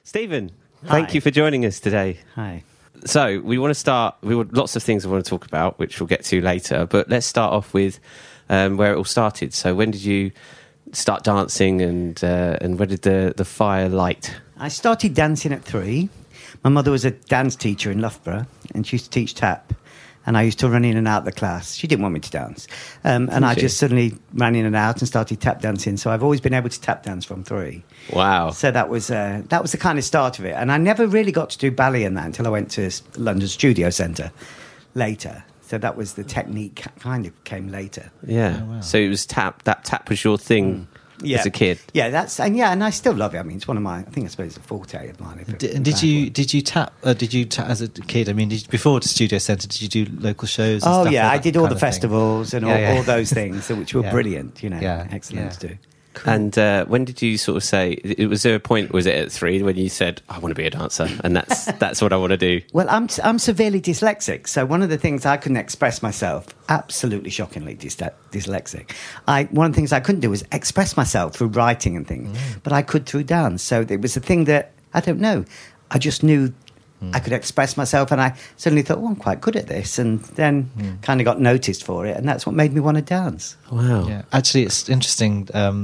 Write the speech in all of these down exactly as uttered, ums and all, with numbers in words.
Stephen, Hi. thank you for joining us today. Hi. So we want to start, we want lots of things we want to talk about, which we'll get to later, but let's start off with um, where it all started. So when did you start dancing, and uh, and where did the, the fire light? I started dancing at three. My mother was a dance teacher in Loughborough, and she used to teach tap. And I used to run in and out of the class. She didn't want me to dance. Um, and I she? just suddenly ran in and out and started tap dancing. So I've always been able to tap dance from three. Wow. So that was uh, that was the kind of start of it. And I never really got to do ballet in that until I went to London Studio Centre later. So that was the technique kind of came later. Yeah. Oh, wow. So it was tap, that tap was your thing Yeah. as a kid. Yeah, that's and yeah, and I still love it. I mean, it's one of my. I think I suppose it's a forte of mine. If it- Did, in did fact, you was. did you tap? Uh, did you tap as a kid? I mean, did you, before the Studio Centre, did you do local shows? And Oh stuff yeah, like I that did all kind the of thing? festivals and all, Yeah, yeah. all those things, which were Yeah. brilliant. You know, Yeah, excellent yeah. to do. And uh, when did you sort of say, it, was there a point, was it at three, when you said, I want to be a dancer, and that's that's what I want to do? Well, I'm I'm severely dyslexic, so one of the things I couldn't express myself, absolutely shockingly dys- dyslexic. I one of the things I couldn't do was express myself through writing and things, Mm. but I could through dance. So it was a thing that I don't know. I just knew Mm. I could express myself, and I suddenly thought, "Oh, I'm quite good at this," and then Mm. kind of got noticed for it, and that's what made me want to dance. Wow. Yeah, actually, it's interesting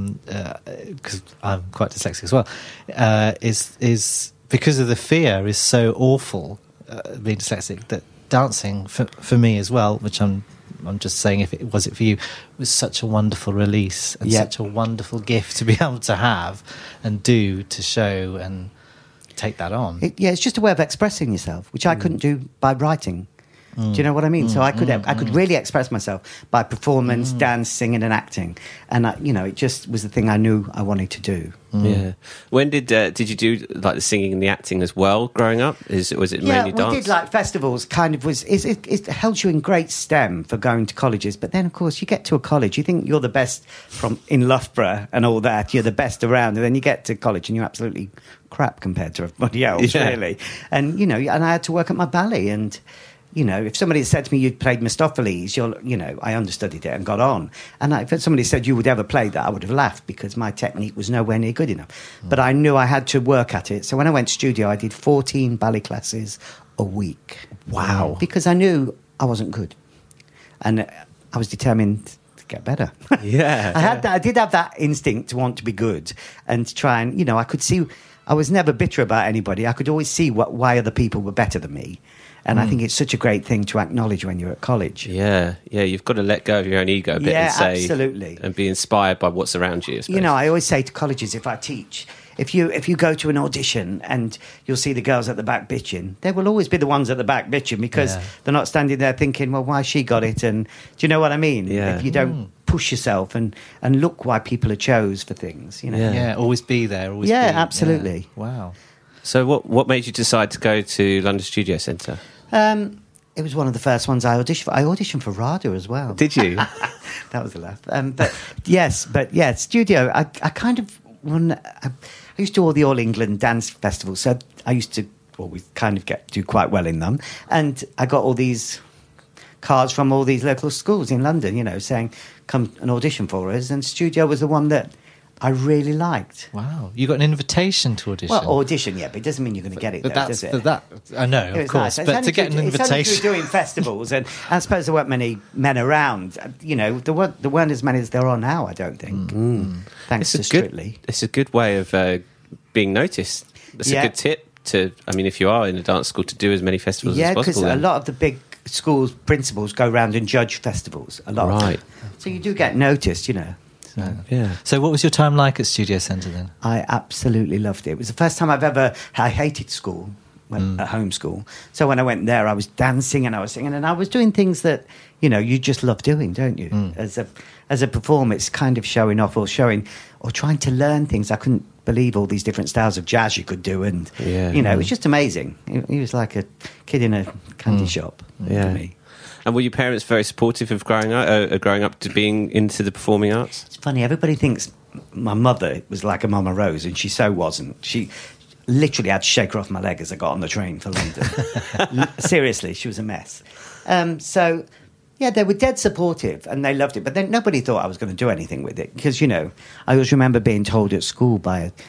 because I'm quite dyslexic as well. Uh, is is because of the fear is so awful, uh, being dyslexic, that dancing for, for me as well, which I'm I'm just saying, if it was it for you, was such a wonderful release and Yeah. such a wonderful gift to be able to have and do to show and take that on. It, yeah, it's just a way of expressing yourself, which I couldn't do by writing. Do you know what I mean? so I could I could really express myself by performance, dance, singing, and acting, and I, you know, it just was the thing I knew I wanted to do. Yeah. When did uh, did you do like the singing and the acting as well growing up? Is was it Yeah, mainly we dance? did like festivals. Kind of was it, it, it held you in great stem for going to colleges, but then of course you get to a college, you think you're the best from in Loughborough and all that. You're the best around, and then you get to college and you're absolutely crap compared to everybody else, Yeah. really. And you know, and I had to work at my ballet and. You know, if somebody had said to me you'd played Mephistopheles, you're, you know, I understudied it and got on. And I, if somebody said you would ever play that, I would have laughed because my technique was nowhere near good enough. Mm. But I knew I had to work at it. So when I went to studio, I did fourteen ballet classes a week. Wow. Because I knew I wasn't good. And uh, I was determined to get better. Yeah. I had that, I did have that instinct to want to be good and to try and, you know, I could see, I was never bitter about anybody. I could always see what, why other people were better than me. And I think it's such a great thing to acknowledge when you're at college. Yeah, yeah, you've got to let go of your own ego a bit Yeah, and say, absolutely. and be inspired by what's around you. I suppose. You know, I always say to colleges, if I teach, if you if you go to an audition and you'll see the girls at the back bitching, they will always be the ones at the back bitching because Yeah. they're not standing there thinking, well, why she got it? And do you know what I mean? Yeah. If you don't push yourself and, and look why people are chose for things, you know. Yeah. Yeah, always be there. Always Yeah, be, absolutely. yeah. Wow. So, what what made you decide to go to London Studio Centre? Um, it was one of the first ones I auditioned for. I auditioned for RADA as well. Did you? That was a laugh. Um, but yes, but yeah, studio. I, I kind of run. I, I used to do all the All England dance festivals, so I used to always kind of get do quite well in them. And I got all these cards from all these local schools in London, you know, saying come and audition for us. And studio was the one that I really liked. Wow. You got an invitation to audition. Well, audition, yeah, but it doesn't mean you're going to get it, but though, that's does it? but that I know, It of was course. nice. It's But only to get through- an it's only invitation, through doing festivals, and I suppose there weren't many men around. You know, there weren't there weren't as many as there are now. I don't think. Thanks to It's a good. Strictly. It's a good way of uh, being noticed. It's Yeah. a good tip to. I mean, if you are in a dance school, to do as many festivals Yeah, as because possible. a then. lot of the big schools principals go around and judge festivals. A lot, Right. of them. So you do get noticed. You know. So. Yeah. So, what was your time like at Studio Centre then? I absolutely loved it. It was the first time I've ever. I hated school, when, at home school. So when I went there, I was dancing and I was singing and I was doing things that you know you just love doing, don't you? As a as a performer, it's kind of showing off or showing or trying to learn things. I couldn't believe all these different styles of jazz you could do, and Yeah. you know, it was just amazing. He was like a kid in a candy shop Yeah. to me. And were your parents very supportive of growing up, uh, growing up to being into the performing arts? It's funny, everybody thinks my mother was like a Mama Rose, and she so wasn't. She literally had to shake her off my leg as I got on the train for London. L- Seriously, she was a mess. Um, so, yeah, they were dead supportive, and they loved it. But then nobody thought I was going to do anything with it, because, you know, I always remember being told at school by a,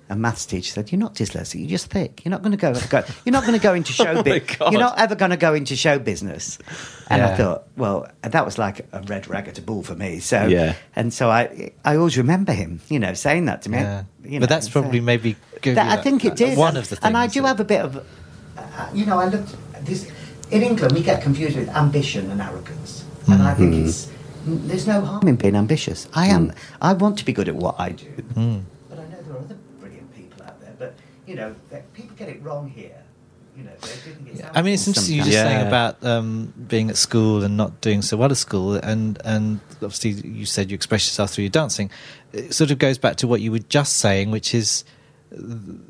a maths teacher said, "You're not dyslexic. You're just thick. You're not going to go, go. You're not going to go into show. Oh my bu- God. You're not ever going to go into show business." And Yeah. I thought, well, that was like a red rag at a bull for me. So Yeah. and so I I always remember him, you know, saying that to me. Yeah. You know, But that's so- probably maybe give that, you I that- think it did. one and, of the things. and I do that- have a bit of, uh, you know, I looked at this in England. We get confused with ambition and arrogance, and I think Mm-hmm. it's there's no harm in being ambitious. I am. I want to be good at what I do, Mm. but I know there are other brilliant people out there. But you know, that people get it wrong here. You know, they think it's. I mean, it's interesting you're just Yeah. saying about um, being at school and not doing so well at school, and and obviously you said you express yourself through your dancing. It sort of goes back to what you were just saying, which is uh,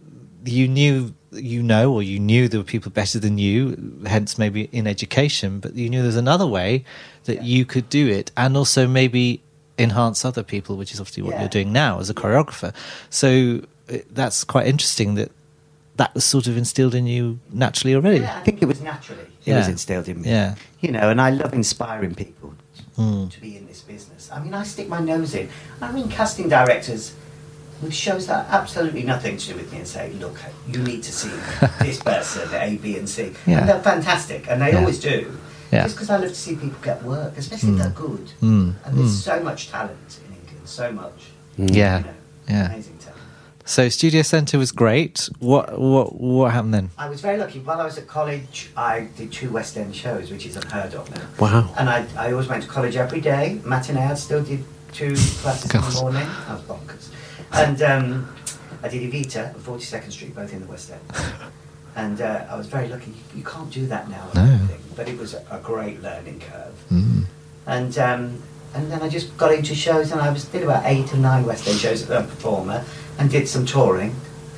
you knew, you know, or you knew there were people better than you, hence maybe in education, but you knew there's another way that Yeah. you could do it, and also maybe enhance other people, which is obviously what Yeah. you're doing now as a choreographer. So uh, that's quite interesting that that was sort of instilled in you naturally already. Yeah, I think it was naturally. It Yeah. was instilled in me. Yeah. You know, and I love inspiring people Mm. to be in this business. I mean, I stick my nose in. I mean, casting directors with shows that have absolutely nothing to do with me and say, look, you need to see this person, A, B, and C. Yeah. And they're fantastic, and they Yeah. always do. Yeah. Just because I love to see people get work, especially if they're good. Mm. And there's Mm. so much talent in England, so much. Yeah. You know, Yeah. amazing talent. So Studio Centre was great. What what what happened then? I was very lucky. While I was at college, I did two West End shows, which is unheard of now. Wow. And I, I always went to college every day, matinee. I still did two classes in God. the morning. I was bonkers. And um, I did Evita and forty-second Street, both in the West End. And uh, I was very lucky. You, you can't do that now, I No. don't think. But it was a, a great learning curve. Mm. And um, and then I just got into shows, and I was did about eight or nine West End shows as a performer, and did some touring,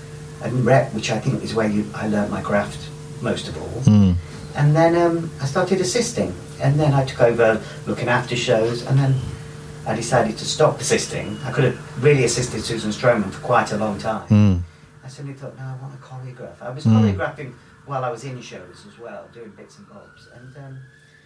and rep, which I think is where you, I learnt my craft most of all. Mm. And then um, I started assisting, and then I took over looking after shows, and then I decided to stop assisting. I could have really assisted Susan Stroman for quite a long time. Mm. I suddenly thought, no, I want to choreograph. I was Mm. choreographing while I was in shows as well, doing bits and bobs. And um,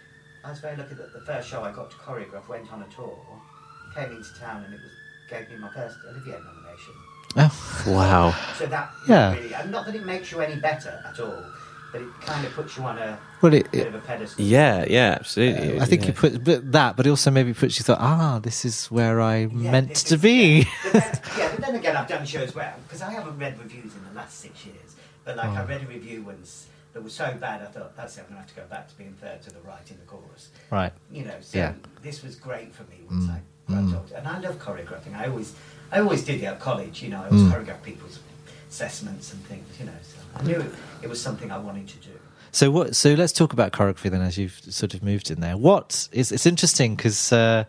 I was very lucky that the first show I got to choreograph went on a tour, came into town, and it was gave me my first Olivier nomination. Oh. Wow. So that Yeah. really, and not that it makes you any better at all, but it kind of puts you on a Well, it, bit it of a pedestal. Yeah, yeah, absolutely. I think yeah. you put but that, but it also maybe puts you thought, ah, this is where I Yeah, meant this to is- be. But then, yeah, but then again, I've done shows where, because I haven't read reviews in the last six years, but like I Oh. read a review once that was so bad, I thought, that's it, I'm going to have to go back to being third to the right in the chorus. Right. You know, so Yeah. this was great for me once Mm. I grabbed Mm. hold. And I love choreographing. I always, I always did it at college, you know, I always Mm. choreographed people's assessments and things, you know, so I knew it, it was something I wanted to do. So what? So let's talk about choreography then, as you've sort of moved in there. What is? It's interesting because uh,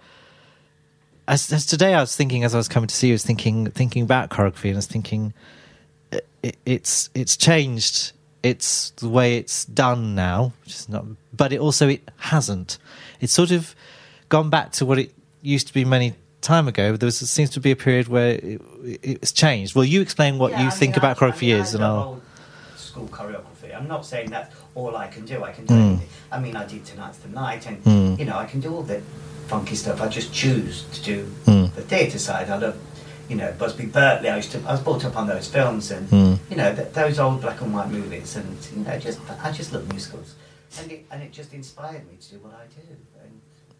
as, as today I was thinking, as I was coming to see you, I was thinking thinking about choreography, and I was thinking it, it, it's it's changed. It's the way it's done now, which is not. But it also it hasn't. It's sort of gone back to what it used to be many time ago. There was, seems to be a period where it, it's changed. Well, you explain what Yeah, you I think mean, about I- I choreography mean, is, I and love I'll. old school choreography. I'm not saying that's all I can do. I can do Mm. anything. I mean, I did Tonight's the Night, and Mm. you know, I can do all the funky stuff. I just choose to do Mm. the theatre side. I love, you know, Busby Berkeley. I used to. I was brought up on those films, and Mm. you know, th- those old black and white movies, and you know, just I just love musicals, and it and it just inspired me to do what I do. And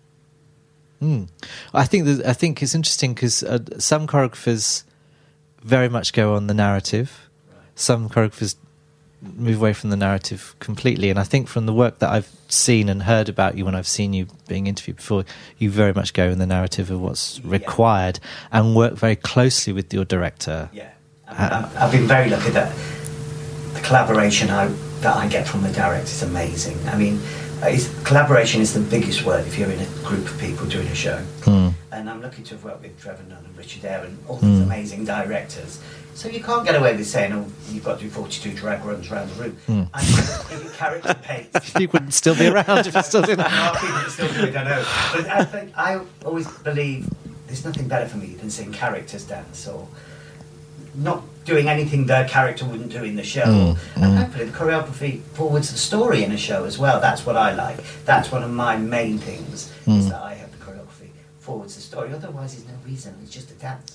Mm. I think that, I think it's interesting because uh, some choreographers very much go on the narrative. right. Some choreographers move away from the narrative completely. And I think from the work that I've seen and heard about you when I've seen you being interviewed before, you very much go in the narrative of what's Yeah. required and work very closely with your director. Yeah, I mean, I've, I've been very lucky that the collaboration I, that I get from the director is amazing. I mean, uh, it's, collaboration is the biggest word if you're in a group of people doing a show. Mm. And I'm lucky to have worked with Trevor Nunn and Richard Eyre and all these Mm. amazing directors. So you can't get away with saying, oh, you've got to do forty-two drag runs around the room. Mm. I just give it character pace. You wouldn't still be around if you still did No, that. people can still do it, I know. But I think I always believe there's nothing better for me than seeing characters dance or not doing anything their character wouldn't do in the show. Mm, And mm. hopefully the choreography forwards the story in a show as well. That's what I like. That's one of my main things, is Mm. that I have the choreography forwards the story. Otherwise there's no reason, it's just a dance.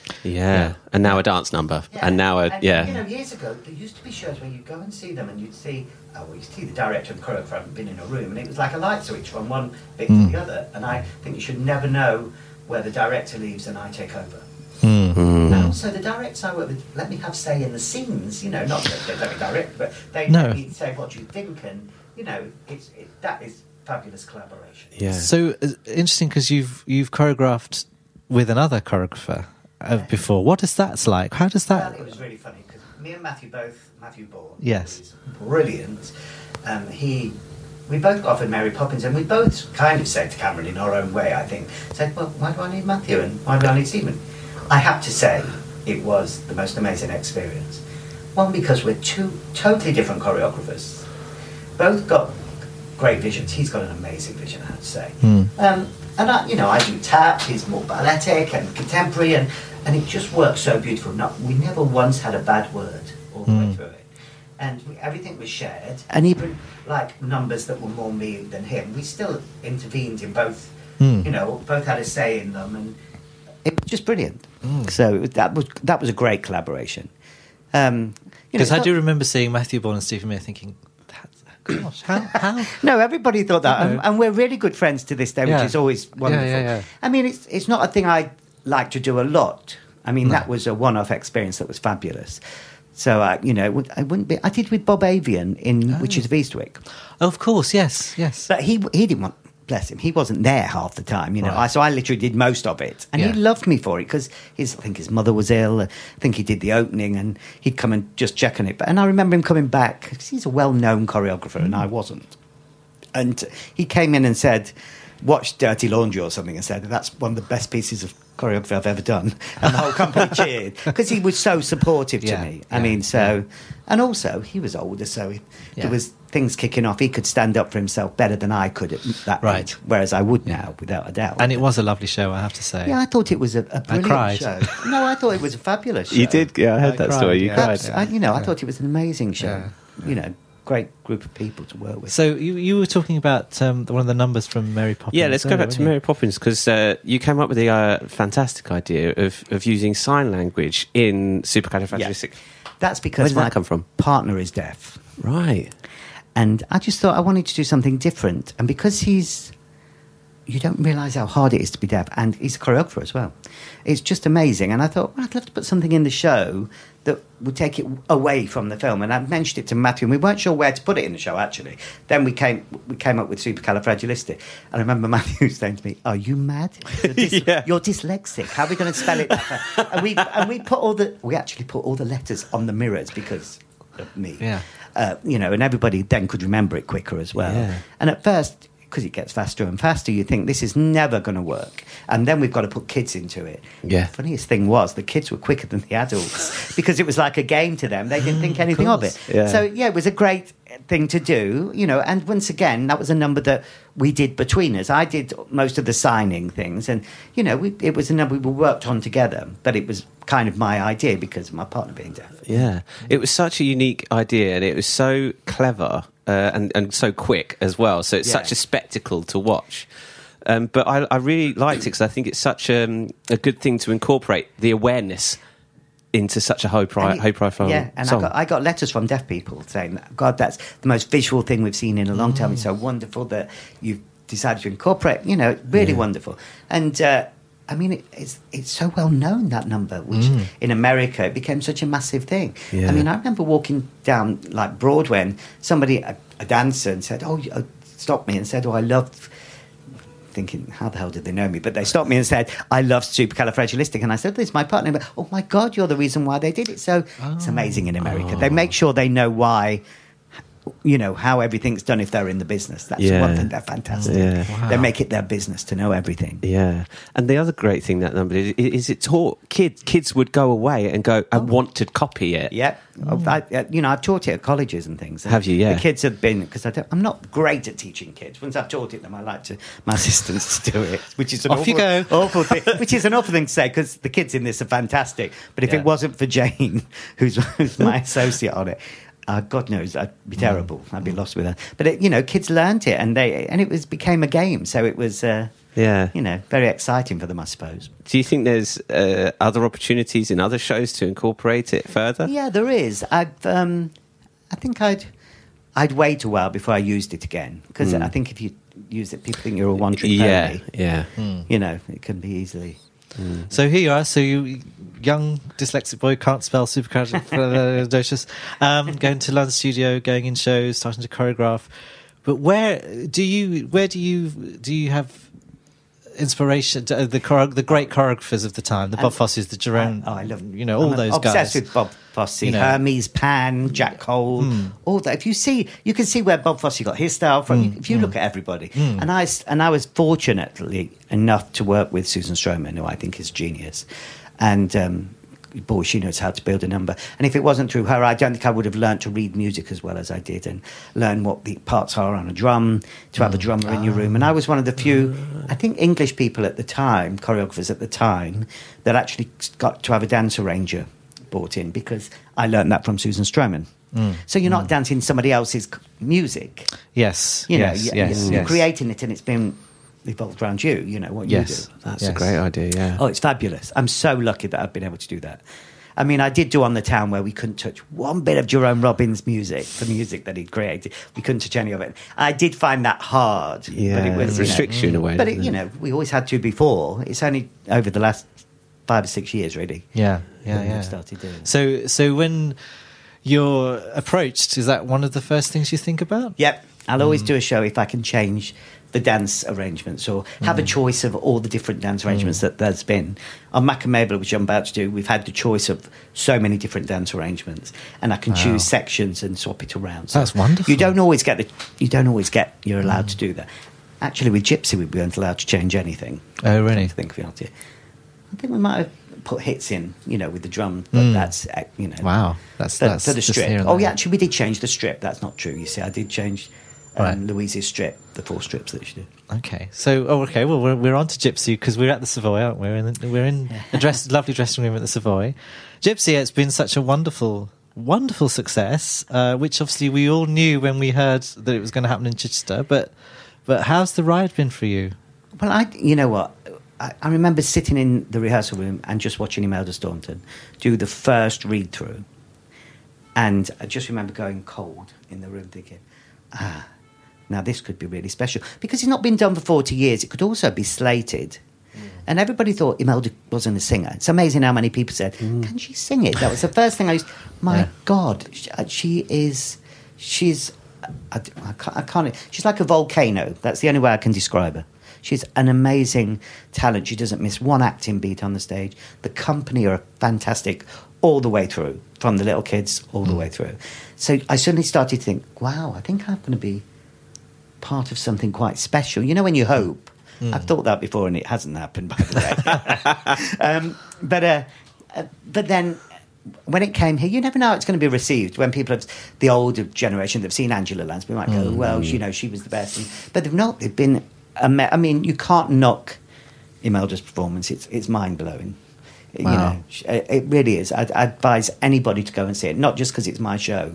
Yeah. Yeah. And now a dance number. Yeah. And now a, And, yeah. You know, years ago, there used to be shows where you'd go and see them and you'd see, oh, well, you'd see the director and choreographer hadn't been in a room, and it was like a light switch from one bit Mm. to the other. And I think you should never know where the director leaves and I take over. Mm. Mm. And also, the directors I work with let me have say in the scenes, you know, not that they let me direct, but they No. let me say what you think, and, you know, it's, it, that is fabulous collaboration. Yeah. So uh, interesting, because you've you've choreographed with another choreographer uh, before. What is that like? How does that? Well, it was really funny because me and Matthew both, Matthew Bourne, Yes. who's brilliant. Um, he, we both got offered Mary Poppins, and we both kind of said to Cameron in our own way, I think, said, well, why do I need Matthew and why do I need Stephen? I have to say, it was the most amazing experience. One, because we're two totally different choreographers, both got great visions. He's got an amazing vision, I have to say. Mm. Um, and I, you know, I do tap. He's more balletic and contemporary, and, and it just works so beautiful. Not, we never once had a bad word all the way Mm. through it, and we, everything was shared. And even like numbers that were more me than him, we still intervened in both. Mm. You know, both had a say in them, and it was just brilliant. Mm. So that was that was a great collaboration. Um, you know, Because it's I not- do remember seeing Matthew Bourne and Stephen Meyer thinking, "That's- gosh, how how No, everybody thought that, You and, know. and we're really good friends to this day, which Yeah. is always wonderful. Yeah, yeah, yeah. I mean, it's it's not a thing I like to do a lot. I mean, No. that was a one-off experience that was fabulous. So, uh, you know, it would- I wouldn't be. I did with Bob Avian in Oh. Witches of Eastwick, Oh, of course, yes, yes. but he he didn't want. Bless him, he wasn't there half the time. You know, Right. I, so I literally did most of it, and Yeah. he loved me for it because his I think his mother was ill. I think he did the opening, and he'd come and just check on it. But and I remember him coming back because he's a well-known choreographer, and I wasn't. And he came in and said, watched Dirty Laundry or something, and said, that's one of the best pieces of choreography I've ever done. And the whole company cheered because he was so supportive Yeah, to me. I yeah, mean, so, and also he was older, so he, Yeah. there was things kicking off. He could stand up for himself better than I could at that Right. age, whereas I would now, without a doubt. And it was a lovely show, I have to say. Yeah, I thought it was a, a brilliant cried. show. No, I thought it was a fabulous show. You did, yeah, I heard I that cried, story. You yeah. cried. Abs- I, you know, I Yeah. thought it was an amazing show. Yeah. You know, great group of people to work with. So you you were talking about um, one of the numbers from Mary Poppins. Yeah, let's go earlier, back to weren't you? Mary Poppins because uh, you came up with the uh, fantastic idea of, of using sign language in supercalifragilistic. That's Where because did my that come from? partner is deaf. Right. And I just thought I wanted to do something different. And because he's, you don't realise how hard it is to be deaf, and he's a choreographer as well. It's just amazing. And I thought, well, I'd love to put something in the show that would take it away from the film. And I mentioned it to Matthew, and we weren't sure where to put it in the show, actually. Then we came we came up with Supercalifragilistic. And I remember Matthew saying to me, are you mad? You're, dys- Yeah. you're dyslexic. How are we going to spell it? and we and we put all the, we actually put all the letters on the mirrors because of me. Yeah. Uh, you know, and everybody then could remember it quicker as well. Yeah. And at first, because it gets faster and faster, you think this is never going to work. And then we've got to put kids into it. Yeah. The funniest thing was the kids were quicker than the adults because it was like a game to them. They didn't think anything of, course. it. Yeah. So, yeah, it was a great thing to do, you know. And once again, that was a number that we did between us. I did most of the signing things. And, you know, we, it was a number we worked on together. But it was kind of my idea because of my partner being deaf. Yeah. It was such a unique idea and it was so clever uh, and, and so quick as well. So it's Yeah. such a spectacle to watch. Um, but I, I really liked it because I think it's such um, a good thing to incorporate the awareness into such a high, pri- And it- high profile Yeah, and I song. got, I got letters from deaf people saying, God, that's the most visual thing we've seen in a long time. It's so wonderful that you've decided to incorporate, you know, really Yeah. wonderful. And, uh, I mean, it, it's it's so well known, that number, which Mm. in America it became such a massive thing. Yeah. I mean, I remember walking down, like, Broadway and somebody, a, a dancer, and said, oh, you- uh, stopped me and said, oh, I love... Thinking, how the hell did they know me? But they stopped me and said, I love Supercalifragilistic. And I said, this is my partner. But, oh, my God, you're the reason why they did it. So it's amazing in America. They make sure they know why, you know, how everything's done if they're in the business. That's Yeah. one thing. They're fantastic. Yeah. Wow. They make it their business to know everything. Yeah, and the other great thing that number is, is it taught kids. Kids would go away and go and want to copy it. Yeah. I, I- you know, I've taught it at colleges and things. And Have you? Yeah. The kids have been, because I'm not great at teaching kids. Once I've taught it them, I like to my assistants to do it, which is an Off awful, you go. awful thing. Which is an awful thing to say because the kids in this are fantastic. But if Yeah. it wasn't for Jane, who's, who's my associate on it, uh, God knows I'd be terrible. I'd be lost with her. But it, you know, kids learnt it, and they and it was became a game. So it was. Uh, Yeah. you know, very exciting for them, I suppose. Do you think there's uh, other opportunities in other shows to incorporate it further? Yeah, there is. I've, um, I think I'd, I'd wait a while before I used it again, because Mm. I think if you use it, people think you're a one-trick Yeah, pony. yeah. You know, it can be easily. So here you are. So you, young dyslexic boy, can't spell supercalifragilisticexpialidocious, um, going to London studio, going in shows, starting to choreograph. But where do you? Where do you? Do you have inspiration? To, uh, the choreo- the great choreographers of the time, the Bob And- Fosses, the Jerome. Oh, I love you know all I'm those obsessed guys. with Bob Fosse, You know. Hermes, Pan, Jack Cole, all that. If you see, you can see where Bob Fosse got his style from. If you look at everybody, and I s- and I was fortunately enough to work with Susan Stroman, who I think is genius, and. Um, Boy, she knows how to build a number. And if it wasn't through her, I don't think I would have learned to read music as well as I did and learn what the parts are on a drum, to have a drummer in your room. And I was one of the few, I think, English people at the time, choreographers at the time, that actually got to have a dance arranger brought in, because I learned that from Susan Stroman. So you're not dancing somebody else's c- music. Yes, You know, yes, you- yes, you're yes. creating it and it's been evolved around you, you know, what Yes. you do. That's Yes. a great idea, yeah. Oh, it's fabulous. I'm so lucky that I've been able to do that. I mean, I did do On the Town where we couldn't touch one bit of Jerome Robbins' music, the music that he'd created. We couldn't touch any of it. I did find that hard. Yeah, but it was, it you know, restricts you in a way. But, it, doesn't you know, we always had to before. It's only over the last five or six years, really. Yeah, yeah, that we've yeah. started doing it. So, so when you're approached, is that one of the first things you think about? Yep. I'll Mm. always do a show if I can change the dance arrangements or have Mm. a choice of all the different dance arrangements that there's been. On Mac and Mabel, which I'm about to do, we've had the choice of so many different dance arrangements, and I can Wow. choose sections and swap it around. So That's wonderful. You don't always get the, you don't always get, you're allowed to do that. Actually, with Gypsy, we weren't allowed to change anything. Oh, really? I think we ought to. I think we might have put hits in, you know, with the drum, but that's, uh, you know. Wow, that's For, that's for the just strip. here and Oh, there. yeah, actually, we did change the strip. That's not true. You see, I did change um, Right. Louise's strip, the four strips that she did. Okay, so oh, okay. Well, we're we're on to Gypsy because we're at the Savoy, aren't we? We're in the, we're in a dress, lovely dressing room at the Savoy. Gypsy, it's been such a wonderful, wonderful success, uh, which obviously we all knew when we heard that it was going to happen in Chichester. But but how's the ride been for you? Well, I, you know what? I, I remember sitting in the rehearsal room and just watching Imelda Staunton do the first read through, and I just remember going cold in the room, thinking, ah. Now, this could be really special. Because it's not been done for forty years, it could also be slated. And everybody thought Imelda wasn't a singer. It's amazing how many people said, can she sing it? That was the first thing I used... My Yeah. God, she, she is... She's... I, I, can't, I can't... She's like a volcano. That's the only way I can describe her. She's an amazing talent. She doesn't miss one acting beat on the stage. The company are fantastic all the way through, from the little kids all the way through. So I suddenly started to think, wow, I think I'm going to be part of something quite special. You know, when you hope. I've thought that before, and it hasn't happened, by the way. um, but uh, uh, but then when it came here, you never know how it's going to be received. When people have the older generation that've seen Angela Lansbury might go, well, you know, she was the best, and, but they've not. They've been. Ama- I mean, you can't knock Imelda's performance. It's it's mind blowing. You Wow. know, sh- it it really is. I'd, I'd advise anybody to go and see it, not just because it's my show.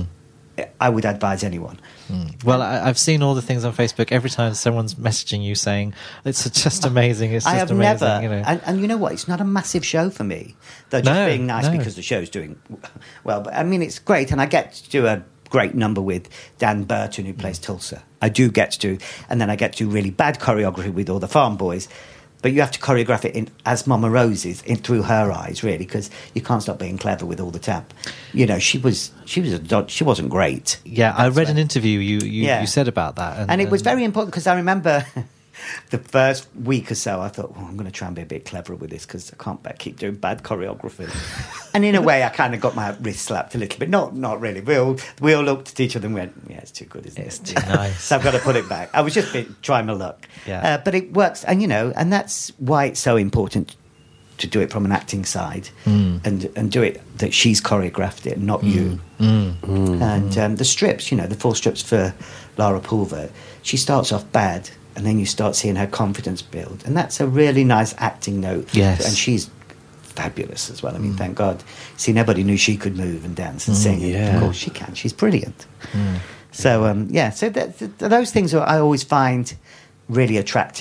I would advise anyone. Well, I, I've seen all the things on Facebook. Every time someone's messaging you saying it's just amazing, it's just I have amazing. never, you know. and, and you know what? It's not a massive show for me. They're just No, being nice no. because the show's doing well. But I mean, it's great, and I get to do a great number with Dan Burton, who plays Tulsa. I do get to do, and then I get to do really bad choreography with all the farm boys. But you have to choreograph it in, as Mama Rose's, in through her eyes, really, because you can't stop being clever with all the tap. You know, she was she was a dod- she wasn't great. Yeah, I That's read why- an interview you you, Yeah. you said about that, and, And it was and- very important because I remember the first week or so, I thought, well, I'm going to try and be a bit cleverer with this because I can't ba- keep doing bad choreography. And in a way, I kind of got my wrist slapped a little bit. Not not really. We all, we all looked at each other and went, yeah, it's too good, isn't It's it? too nice. So I've got to put it back. I was just bit, trying my luck. Yeah. Uh, but it works. And, you know, and that's why it's so important to do it from an acting side and and do it that she's choreographed it, not you. And um, the strips, you know, the four strips for Lara Pulver, she starts off bad, and then you start seeing her confidence build, and that's a really nice acting note. Yes. And she's fabulous as well. I mean, thank God. See, nobody knew she could move and dance and sing. And yeah. of course, she can. She's brilliant. So um, yeah, so that, that, those things are, I always find really attractive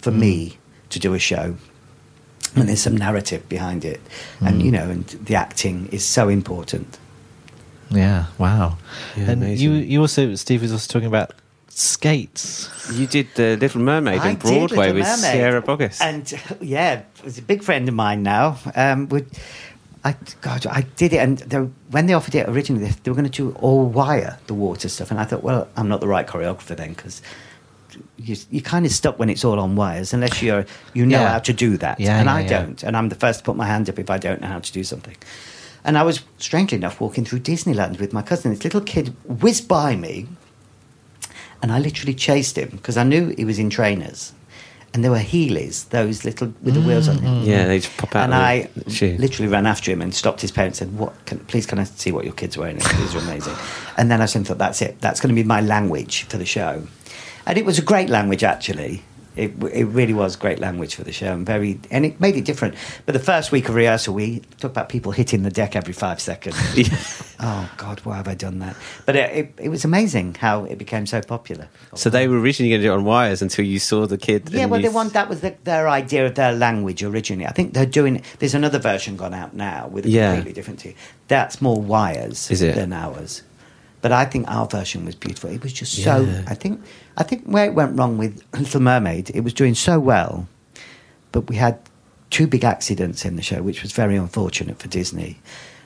for me to do a show. And there's some narrative behind it. And, Mm. you know, and the acting is so important. Yeah, wow. Yeah, and amazing. you, you also, Steve was also talking about skates. You did The Little Mermaid I on did Broadway Little with Mermaid. Sierra Boggess. And, yeah, it was a big friend of mine now. Um, would, I, God, I did it, and they, when they offered it originally, they, they were going to do all wire, the water stuff. And I thought, well, I'm not the right choreographer then, because you, you're kind of stuck when it's all on wires, unless you're you know Yeah. how to do that. Yeah, and yeah, I yeah. don't. And I'm the first to put my hand up if I don't know how to do something. And I was, strangely enough, walking through Disneyland with my cousin. This little kid whizzed by me, and I literally chased him because I knew he was in trainers. And there were Heelys, those little with the wheels on them. Yeah, they just pop out And of I the shoe. literally ran after him and stopped his parents and said, "What? Can, please, can I see what your kid's wearing? These are amazing." And then I suddenly thought, that's it. That's going to be my language for the show. And it was a great language, actually. It, it really was great language for the show, and very, and it made it different. But the first week of rehearsal, we talked about people hitting the deck every five seconds. Oh God, why have I done that? But it, it, it was amazing how it became so popular. So they were originally going to do it on wires until you saw the kid. Yeah, and well, you they want that was the, their idea of their language originally. I think they're doing. There's another version gone out now with a Yeah. completely different tune. That's more wires Is it? than ours. But I think our version was beautiful. It was just so. Yeah. I think. I think where it went wrong with Little Mermaid, it was doing so well, but we had two big accidents in the show, which was very unfortunate for Disney,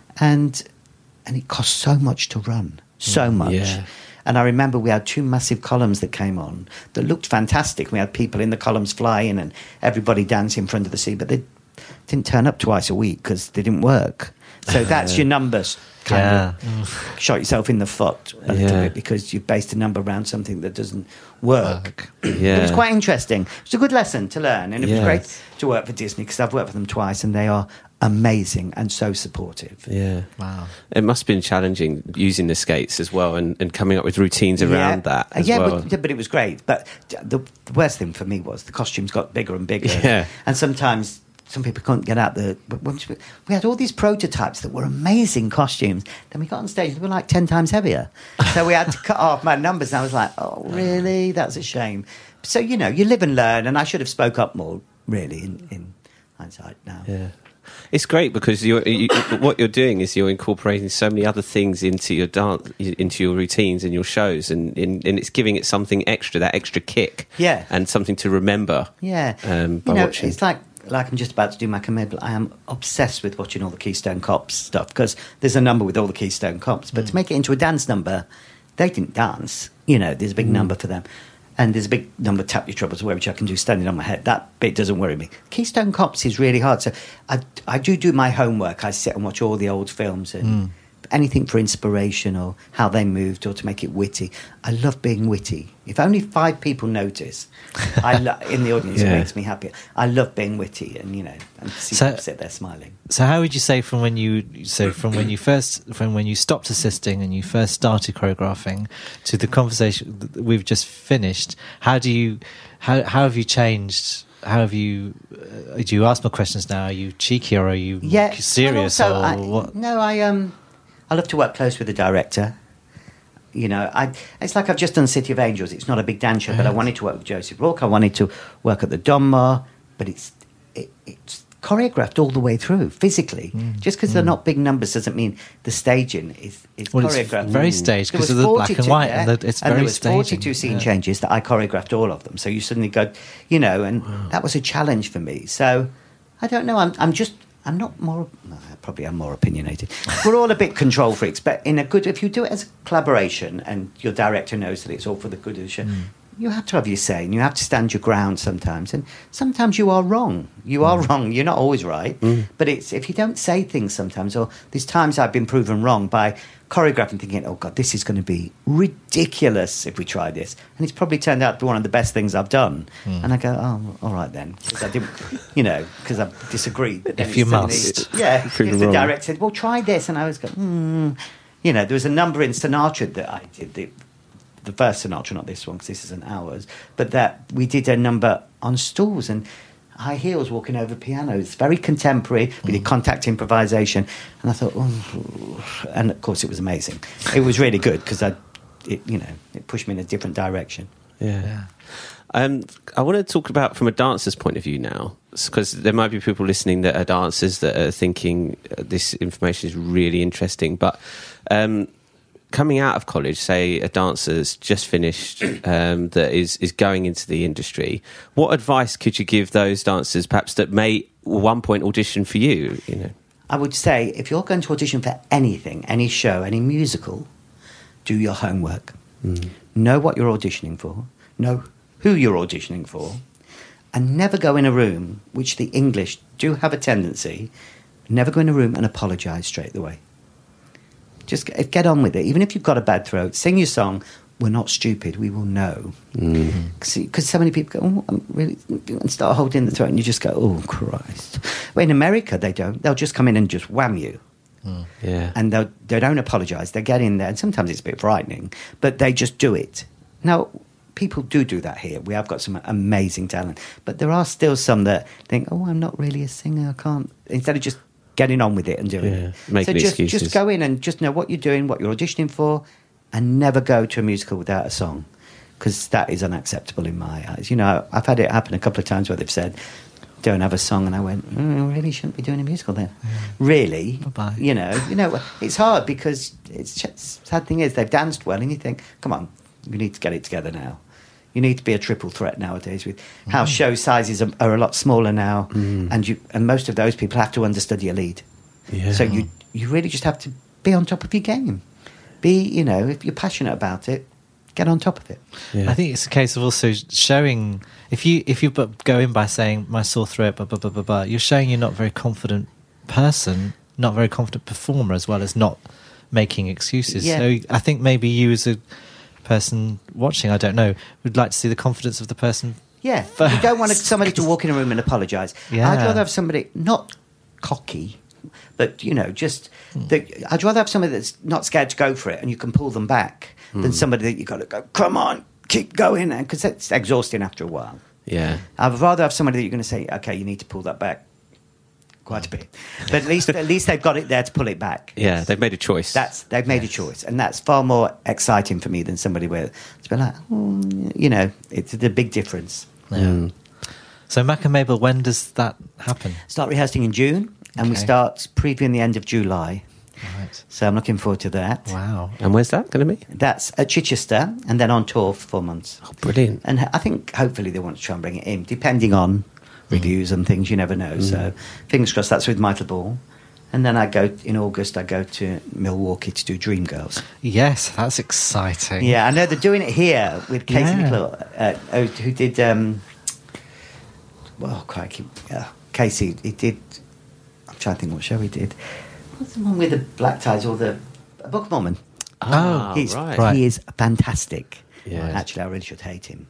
and and it cost so much to run, so much. yeah. And I remember we had two massive columns that came on that looked fantastic. We had people in the columns flying and everybody dancing in front of the sea, but they didn't turn up twice a week because they didn't work. So that's your numbers. Kind Yeah. of shot yourself in the foot a little Yeah. bit because you've based a number around something that doesn't work. Yeah. It was quite interesting. It was a good lesson to learn, and it Yes. was great to work for Disney because I've worked for them twice, and they are amazing and so supportive. Yeah. Wow. It must have been challenging using the skates as well and, and coming up with routines around that Uh, as yeah, well. but, but it was great. But the, the worst thing for me was the costumes got bigger and bigger. Yeah. And sometimes some people couldn't get out the... but once we, we had all these prototypes that were amazing costumes. Then we got on stage, they were like ten times heavier. So we had to cut off my numbers. And I was like, oh, really? That's a shame. So, you know, you live and learn. And I should have spoke up more, really, in, in hindsight now. Yeah. It's great because you're, you, what you're doing is you're incorporating so many other things into your dance, into your routines and your shows, and, and, and it's giving it something extra, that extra kick, Yeah. and something to remember. Yeah. Um, by you know, watching. it's like like I'm just about to do my commitment. I am obsessed with watching all the Keystone Cops stuff because there's a number with all the Keystone Cops. But to make it into a dance number, they didn't dance. You know, there's a big number for them. And there's a big number, Tap Your Troubles Away, which I can do standing on my head. That bit doesn't worry me. Keystone Cops is really hard. So I, I do do my homework. I sit and watch all the old films and anything for inspiration or how they moved or to make it witty. I love being witty. If only five people notice I lo- in the audience, Yeah. it makes me happy. I love being witty and, you know, and see So- people sit there smiling. So how would you say from when you so from when you first from when you stopped assisting and you first started choreographing to the conversation that we've just finished? How do you how how have you changed? How have you? Uh, do you ask more questions now? Are you cheeky or are you Yeah, serious and also or I, what? No, I um, I love to work close with the director. You know, I it's like I've just done City of Angels. It's not a big dance show, but I wanted to work with Josie Rourke. I wanted to work at the Donmar, but it's it, it's choreographed all the way through physically. Just because they're not big numbers doesn't mean the staging is is Well, it's choreographed. very staged There because was of the black and forty-two, white, yeah, and the, it's and very there was staging. forty-two scene Yeah. changes that I choreographed all of them. So you suddenly go, you know, and that was a challenge for me. So I don't know. I'm I'm just I'm not more. No, I probably am more opinionated. We're all a bit control freaks, but in a good. If you do it as a collaboration and your director knows that it's all for the good of the show. You have to have your say, and you have to stand your ground sometimes. And sometimes you are wrong. You are wrong. You're not always right. But it's if you don't say things sometimes, or there's times I've been proven wrong by choreographing, thinking, "Oh God, this is going to be ridiculous if we try this," and it's probably turned out to be one of the best things I've done. And I go, "Oh, all right then," because I didn't, you know, because I disagreed. But then If it's you suddenly- must. yeah. If Proven the wrong. director said, "Well, try this," and I was going, hmm. You know, there was a number in Sinatra that I did. The, the first Sinatra, not this one, because this isn't ours, but that we did a number on stools and high heels walking over pianos, very contemporary. We did contact improvisation, and I thought, oh, and of course it was amazing. It was really good because I, it, you know, it pushed me in a different direction. Yeah. Yeah. Um, I want to talk about from a dancer's point of view now, because there might be people listening that are dancers that are thinking uh, this information is really interesting. But um, coming out of college, say a dancer's just finished um, that is, is going into the industry, what advice could you give those dancers perhaps that may at one point audition for you? You know, I would say if you're going to audition for anything, any show, any musical, do your homework. Mm. Know what you're auditioning for. Know who you're auditioning for. And never go in a room, which the English do have a tendency, never go in a room and apologise straight away. Just get, get on with it. Even if you've got a bad throat, sing your song. We're not stupid. We will know. Because mm. so many people go, oh, I'm really... and start holding the throat and you just go, oh, Christ. Well, in America, they don't. They'll just come in and just wham you. Mm. Yeah. And they they don't apologise. They get in there, and sometimes it's a bit frightening, but they just do it. Now, people do do that here. We have got some amazing talent. But there are still some that think, oh, I'm not really a singer. I can't... Instead of just getting on with it and doing yeah. it. Making so just, excuses. just go in and just know what you're doing, what you're auditioning for, and never go to a musical without a song, because that is unacceptable in my eyes. You know, I've had it happen a couple of times where they've said, don't have a song, and I went, mm, I really shouldn't be doing a musical then. Yeah. Really? Bye-bye. You know, you know, it's hard because it's just, sad thing is they've danced well, and you think, come on, you need to get it together now. You need to be a triple threat nowadays with how mm. show sizes are, are a lot smaller now, mm. and you and most of those people have to understudy a lead. Yeah. So you you really just have to be on top of your game. Be, you know, if you're passionate about it, get on top of it. Yeah. I think it's a case of also showing, if you if you go in by saying my sore throat, blah, blah, blah, blah, blah, you're showing you're not a very confident person, not a very confident performer, as well as not making excuses. Yeah. So I think maybe you as a person watching, I don't know, would like to see the confidence of the person. Yeah, first. You don't want somebody to walk in a room and apologise. Yeah. I'd rather have somebody not cocky, but you know, just mm. the, I'd rather have somebody that's not scared to go for it and you can pull them back mm. than somebody that you got to go, come on, keep going, because that's exhausting after a while. Yeah, I'd rather have somebody that you're going to say, okay, you need to pull that back quite a bit, but at least at least they've got it there to pull it back. Yeah, they've made a choice. That's they've made yes. a choice, and that's far more exciting for me than somebody where it's been like, oh, you know, it's the big difference. Yeah. Mm. So Mac and Mabel, when does that happen? Start rehearsing in June, and okay. we start previewing the end of July. Right. So I'm looking forward to that. Wow. And where's that going to be? That's at Chichester, and then on tour for four months. Oh, brilliant. And I think hopefully they want to try and bring it in, depending on reviews mm. and things, you never know. Mm. So fingers crossed, that's with Michael Ball. And then I go, in August, I go to Milwaukee to do Dreamgirls. Yes, that's exciting. Yeah, I know they're doing it here with Casey yeah. McClure, uh, oh, who did, um, well, crikey, yeah, Casey, he did, I'm trying to think what show he did. What's the one with the black ties or the Book of Mormon? Oh, He's, right. He is fantastic. Yeah. Actually, I really should hate him.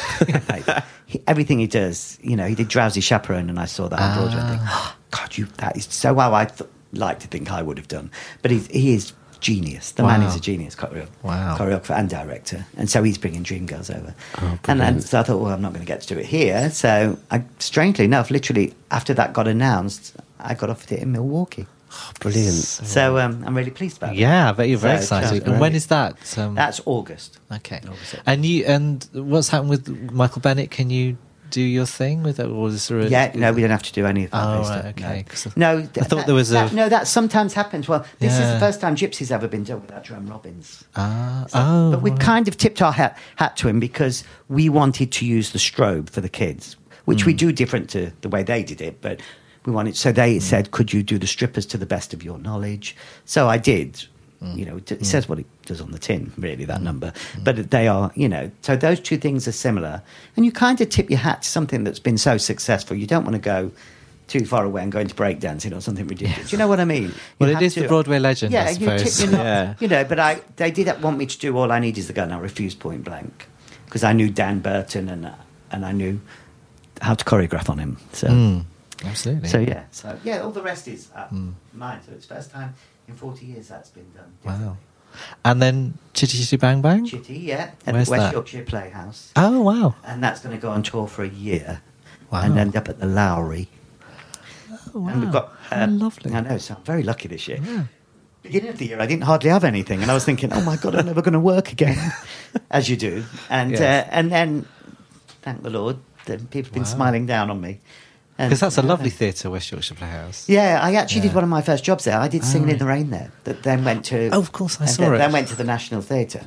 he, everything he does, you know, he did Drowsy Chaperone, and I saw that on Broadway. And think, oh, God, you, that is so how I th- like to think I would have done. But he's, he is genius. The wow. man is a genius, choreo- wow. choreographer and director. And so he's bringing Dreamgirls over. Oh, and then so I thought, well, I'm not going to get to do it here. So I, strangely enough, literally after that got announced, I got offered it in Milwaukee. Oh, brilliant. So, so um, I'm really pleased about it. Yeah, I bet you're very so, excited. And when is that? Um, That's August. Okay. August. And you and what's happened with Michael Bennett? Can you do your thing with it, or is there a, yeah, no, we don't have to do any of that. Oh, stuff, right, okay. No, no I thought that, there was that, a... No, that sometimes happens. Well, this yeah. is the first time Gypsy's ever been done without Jerome Robbins. Ah, so, oh. But we right. kind of tipped our hat, hat to him because we wanted to use the strobe for the kids, which mm. we do different to the way they did it, but we wanted... So they mm. said, could you do the strippers to the best of your knowledge? So I did. Mm. You know, it mm. says what it does on the tin, really, that mm. number. Mm. But they are, you know, so those two things are similar. And you kind of tip your hat to something that's been so successful. You don't want to go too far away and go into breakdancing or something ridiculous. Yes. Do you know what I mean? Well, you it is to, the Broadway legend, yeah, I suppose. You, tip, you're not, yeah. you know, but I, they did want me to do All I Need Is the Gun. I refused point blank because I knew Dan Burton and, uh, and I knew how to choreograph on him. So... Mm. Absolutely. So yeah, so yeah, all the rest is uh, mm. mine. So it's first time in forty years that's been done. Wow. And then Chitty Chitty Bang Bang? Chitty, yeah, at Where's the West that? Yorkshire Playhouse. Oh wow! And that's going to go on tour for a year, wow. and end up at the Lowry. Oh wow! And we've got uh, How lovely. I know, so I'm very lucky this year. Yeah. Beginning of the year, I didn't hardly have anything, and I was thinking, oh my God, I'm never going to work again, as you do. And Yes. uh, and then thank the Lord. The people have been Wow. smiling down on me. And- Because that's a yeah. lovely theatre, West Yorkshire Playhouse. Yeah, I actually Yeah. did one of my first jobs there. I did Oh, Singing in right. the Rain there. That then went to. Oh, of course, I and saw then, it. Then went to the National Theatre.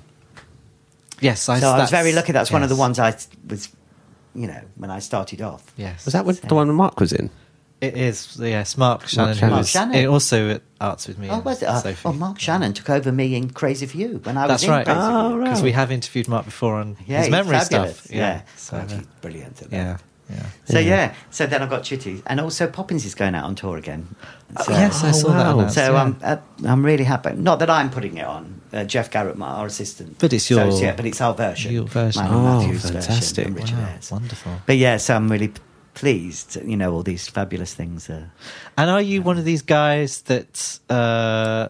Yes, I So I was that's- very lucky. That's one of the yes. ones I was, you know, when I started off. Yes. Was that what, the one Mark was in? It is, yes. Mark Shannon. who Shannon. Mark was- Shannon. It also at Arts with Me. Oh, and was it? Uh, Sophie. oh, Mark Shannon took over me in Crazy for You when I That's was in right. Crazy Oh, for You. right. Because we have interviewed Mark before on Yeah, his he's memory fabulous. stuff. Yeah, So, God, uh, he's brilliant at that. yeah. Yeah. So Yeah. yeah, so then I got Chitty, and also Poppins is going out on tour again. So, Oh, yes, I Oh, saw that. wow. announced, So yeah. I'm uh, I'm really happy. Not that I'm putting it on. Uh, Jeff Garrett, my our assistant. But it's So your- yeah, but it's our version. your version. Mine and Oh, Matthew's fantastic. version. And Richard Wow, Ayres. wonderful. But yeah, so I'm really p- pleased. You know, all these fabulous things. Uh, And are you one of these guys that uh,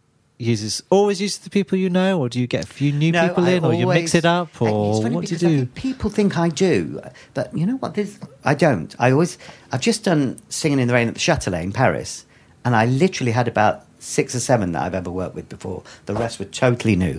uses always uses the people you know, or do you get a few new No, people I in, or you mix always- it up, It's or funny what do you because I do? think people think I do, but you know what? There's, I don't. I always. I've just done Singing in the Rain at the Châtelet in Paris, and I literally had about six or seven that I've ever worked with before. The rest were totally new.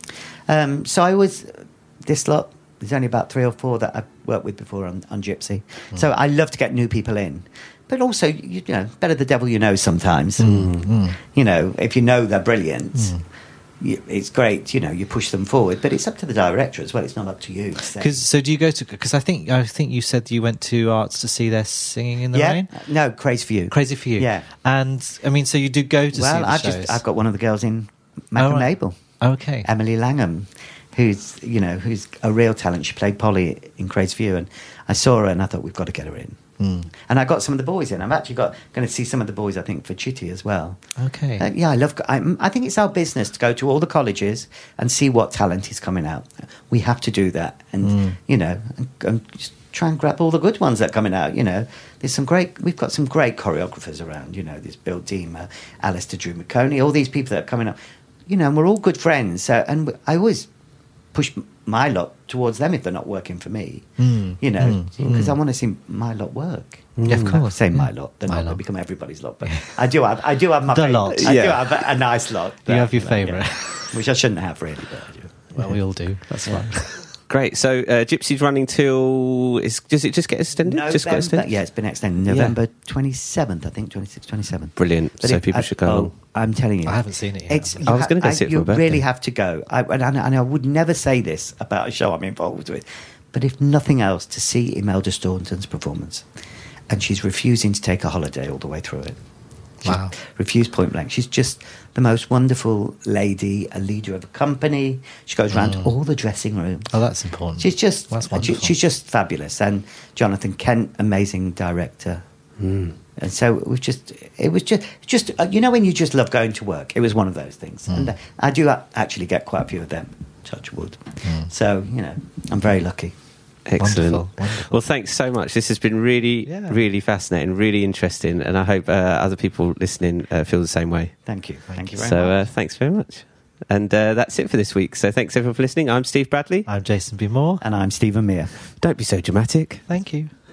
Um, so I was this lot. There's only about three or four that I've worked with before on, on Gypsy. Mm. So I love to get new people in. But also, you, you know, better the devil you know sometimes. Mm. You know, if you know they're brilliant, Mm. you, it's great, you know, you push them forward. But it's up to the director as well. It's not up to you. to say- Because so do you go to? Because I think I think you said you went to Arts to see their Singing in the yeah, Rain. no, Crazy for You. Crazy for You. Yeah. And I mean, so you do go to see Well, the I've shows. just I've got one of the girls in Mac Oh, and right. Mabel, Okay. Emily Langham, who's you know who's a real talent. She played Polly in Crazy for You, and I saw her and I thought we've got to get her in. Mm. And I got some of the boys in. I've actually got going to see some of the boys. I think for Chitty as well. Okay. Uh, yeah, I love. I, I think it's our business to go to all the colleges and see what talent is coming out. We have to do that, and Mm. you know, and, and just try and grab all the good ones that are coming out. You know, there's some great. We've got some great choreographers around. You know, there's Bill Deemer, Alistair Drew McConey, all these people that are coming up. You know, and we're all good friends. So, and I always push my lot towards them if they're not working for me. Mm, You know, mm, because mm. I want to see my lot work. Mm. Of I course, say my yeah. lot. They're My not. They lot. become everybody's lot. But I do have. I do have my The fav- lot. I Yeah. do have a, a nice lot. You have your But, favourite. which I shouldn't have really. But I do. Well, we all do. That's fine. Great. So uh, Gypsy's running till. Is, does it just get extended? Just got November, extended? yeah, it's been extended. November twenty seventh, I think, twenty-sixth, twenty-seventh. Brilliant. But So if- people I- should go oh, along. I'm telling you, I haven't seen it yet. It's, I you was ha- gonna go see it for You my birthday. really have to go. I, and, I- and I would never say this about a show I'm involved with, but if nothing else, to see Imelda Staunton's performance, and she's refusing to take a holiday all the way through it. She's Wow. refused point blank. She's just the most wonderful lady, a leader of a company. She goes around Mm. all the dressing rooms. Oh, that's important. She's just That's she- wonderful. she's just fabulous. And Jonathan Kent, amazing director. Mm. And so it was just, it was just, just uh, you know, when you just love going to work, it was one of those things. Mm. And uh, I do a- actually get quite a few of them, touch wood. Mm. So, you know, I'm very lucky. Excellent. Wonderful, wonderful. Well, thanks so much. This has been really, Yeah. really fascinating, really interesting, and I hope uh, other people listening uh, feel the same way. Thank you. Thank, you very So, much. uh, thanks very much. And uh, that's it for this week. So, thanks everyone for listening. I'm Steve Bradley. I'm Jason B. Moore. And I'm Stephen Mear. Don't be so dramatic. Thank you.